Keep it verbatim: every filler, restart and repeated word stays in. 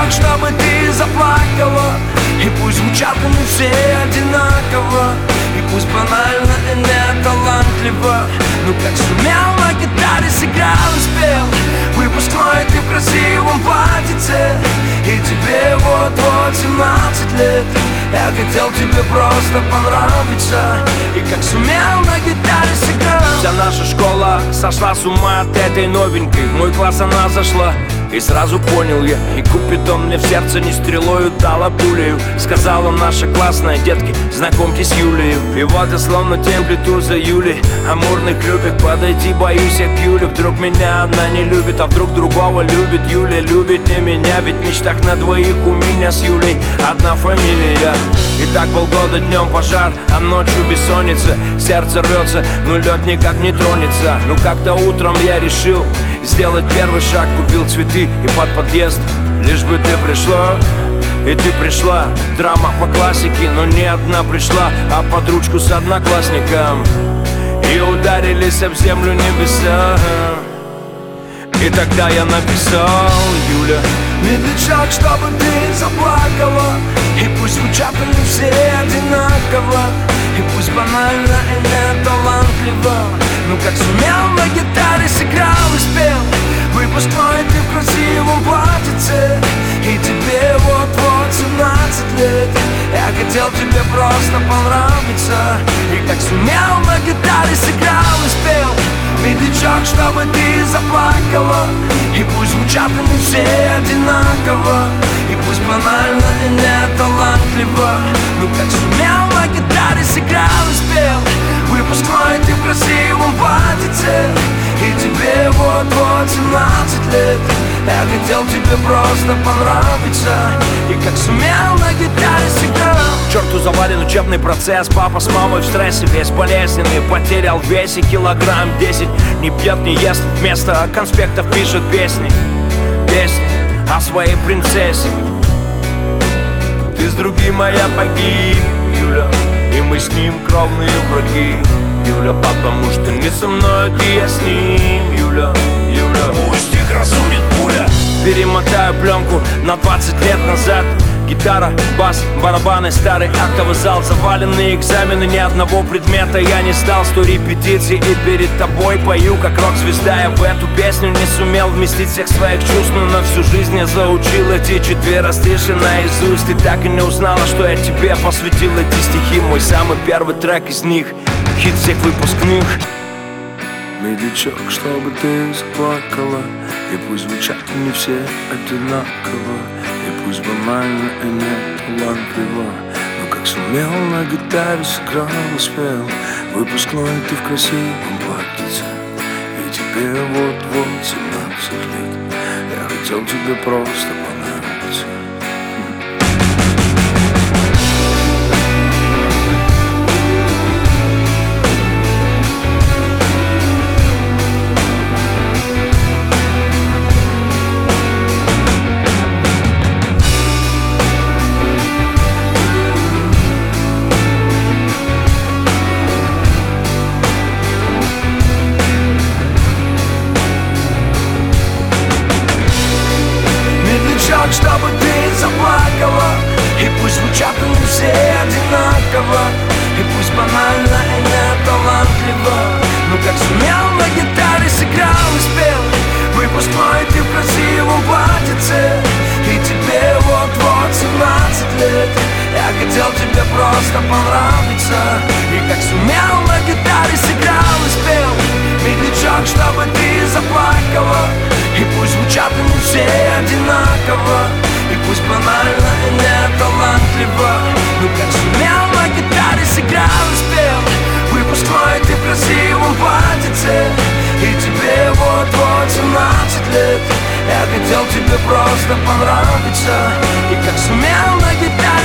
медлячок, чтобы ты заплакала. И пусть звучат они все одинаково, и пусть банально и не талантливо, но как сумел на гитаре сыграл и спел выпускной ты в красивом платьице. И тебе вот-вот семнадцать лет. Я хотел тебе просто понравиться, и как сумел на гитаре сыграл. Вся наша школа сошла с ума от этой новенькой. В мой класс она зашла, и сразу понял я, и Купидон мне в сердце не стрелою дала пулею. Сказала наша классная: детки, знакомьтесь с Юлею. И вот я словно тень плету за Юлей амурных любит. Подойти боюсь я к Юле, вдруг меня одна не любит, а вдруг другого любит. Юля любит не меня, ведь в мечтах на двоих у меня с Юлей одна фамилия. И так полгода днем пожар, а ночью бессонница. Сердце рвется, но лед никак не тронется. Ну как-то утром я решил сделать первый шаг, купил цветы и под подъезд. Лишь бы ты пришла, и ты пришла. Драма по классике, но не одна пришла, а под ручку с одноклассником. И ударились об землю небеса. И тогда я написал: Юля, медлячок, чтобы ты заплакала. И пусть звучат они все одинаково, и пусть банально и не талантливо, но как сумел на гитаре сыграл и спел выпускной ты в красивом платьице. И тебе вот-вот семнадцать лет. Я хотел тебе просто понравиться, и как сумел на гитаре сыграл и спел медлячок, чтобы ты заплакала. И пусть звучат они все одинаково, и пусть банально и не талантливо, но как сумел на гитаре сыграл и спел выпускной ты в красивом платьице. И тебе вот-вот семнадцать лет. Я хотел тебе просто понравиться, и как сумел на гитаре сыграл. Черту завален учебный процесс, папа с мамой в стрессе, весь болезненный, потерял в весе килограмм десять. Не пьет, не ест, вместо конспектов пишет песни. Песни о своей принцессе. Ты с другим, а я погиб, Юля, и мы с ним кровные враги. Юля, потому что не со мной, ты я с ним. Юля, Юля, пусть их разумит пуля. Перемотаю пленку на двадцать лет назад. Гитара, бас, барабаны, старый актовый зал. Заваленные экзамены, ни одного предмета я не сдал. Сто репетиций и перед тобой пою как рок-звезда. Я в эту песню не сумел вместить всех своих чувств, но на всю жизнь я заучил эти четыре стиши наизусть. Ты так и не узнала, что я тебе посвятил эти стихи. Мой самый первый трек из них, хит всех выпускных. Медлячок, чтобы ты заплакала, и пусть звучат не все одинаково, и пусть банально и не талантливо, но как сумел на гитаре сыграл и спел выпускной ты в красивом платьице. И тебе вот-вот семнадцать лет. Я хотел тебе просто понравиться. Чтобы ты заплакала, и пусть звучат они все одинаково, и пусть банально и не талантливо, но как сумел на гитаре сыграл и спел выпускной ты в красивом платьице. И тебе вот-вот семнадцать лет. Я хотел тебе просто понравиться, и как сумел на гитаре сыграл и спел медлячок, чтобы ты заплакала. И пусть звучат они все одинаково, и пусть банально и не талантливо, но как сумел на гитаре сыграл и спел выпускной ты в красивом платьице. И тебе вот-вот семнадцать лет. Я хотел тебе просто понравиться, и как сумел на гитаре